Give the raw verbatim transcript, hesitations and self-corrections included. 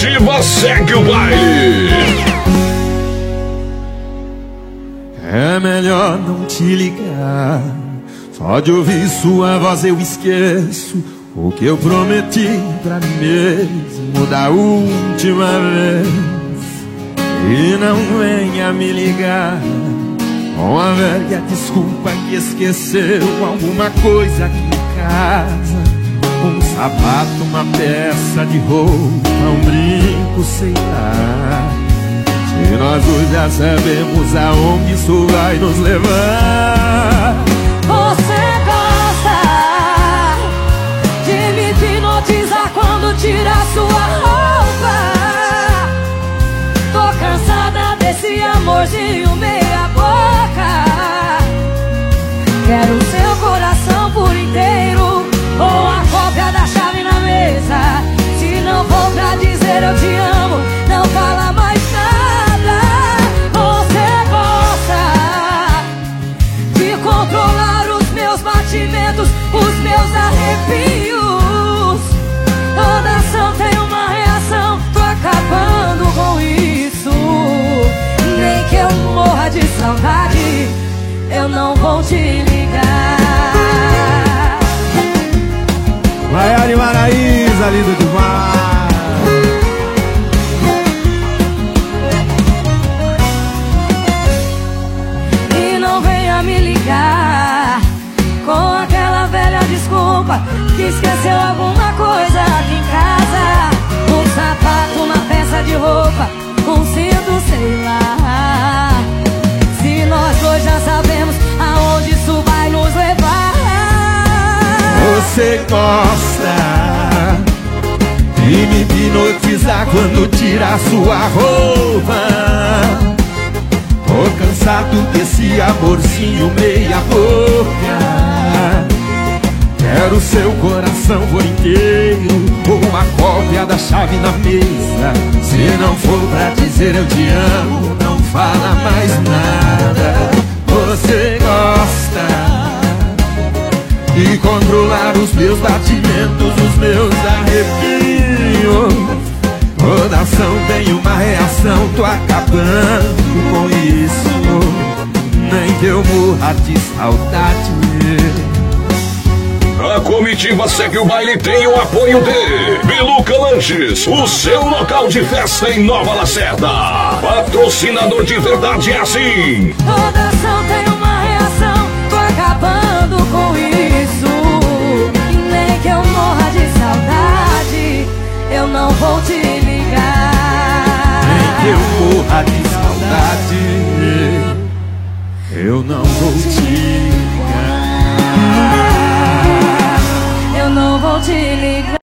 comitiva segue o baile. É melhor não te ligar. Só de ouvir sua voz eu esqueço o que eu prometi pra mim mesmo da última vez. E não venha me ligar com a velha desculpa que esqueceu alguma coisa aqui em casa. Um sapato, uma peça de roupa, um brinco, sei lá. Se nós dois já sabemos aonde isso vai nos levar. Você gosta de me hipnotizar quando tira sua roupa. Tô cansada desse amorzinho meia boca. Quero seu coração por inteiro, ou a cópia da chave na mesa. Se não for pra dizer eu te amo, não fala mais nada. Você gosta de controlar os meus batimentos, os meus arrepios. Toda ação tem uma reação, tô acabando com isso. Nem que eu morra de saudade, eu não vou te ligar. Maiara e Maraísa, lindo demais. E não venha me ligar com aquela velha desculpa que esqueceu alguma coisa aqui em casa. Um sapato, uma peça de roupa, um cinto, sei lá. Se nós dois já sabemos aonde isso vai nos levar. Você gosta de me hipnotizar quando tira sua roupa. Tô cansado desse amorzinho meia boca. Quero seu coração por inteiro, ou uma cópia da chave na mesa. Se não for pra dizer eu te amo, não fala mais nada. Você gosta de controlar os meus batimentos, os meus arrepios. Toda ação tem uma reação, tô acabando com isso. Nem que eu morra de saudade. A comitiva segue o baile, tem o apoio de Biluca Lanches, o seu local de festa em Nova Lacerda. Patrocinador de verdade é assim. Toda ação tem uma reação, tô acabando com isso. Nem que eu morra de saudade, eu não vou te ligar. Nem que eu morra de saudade, eu não vou te ligar. Eu não vou te ligar.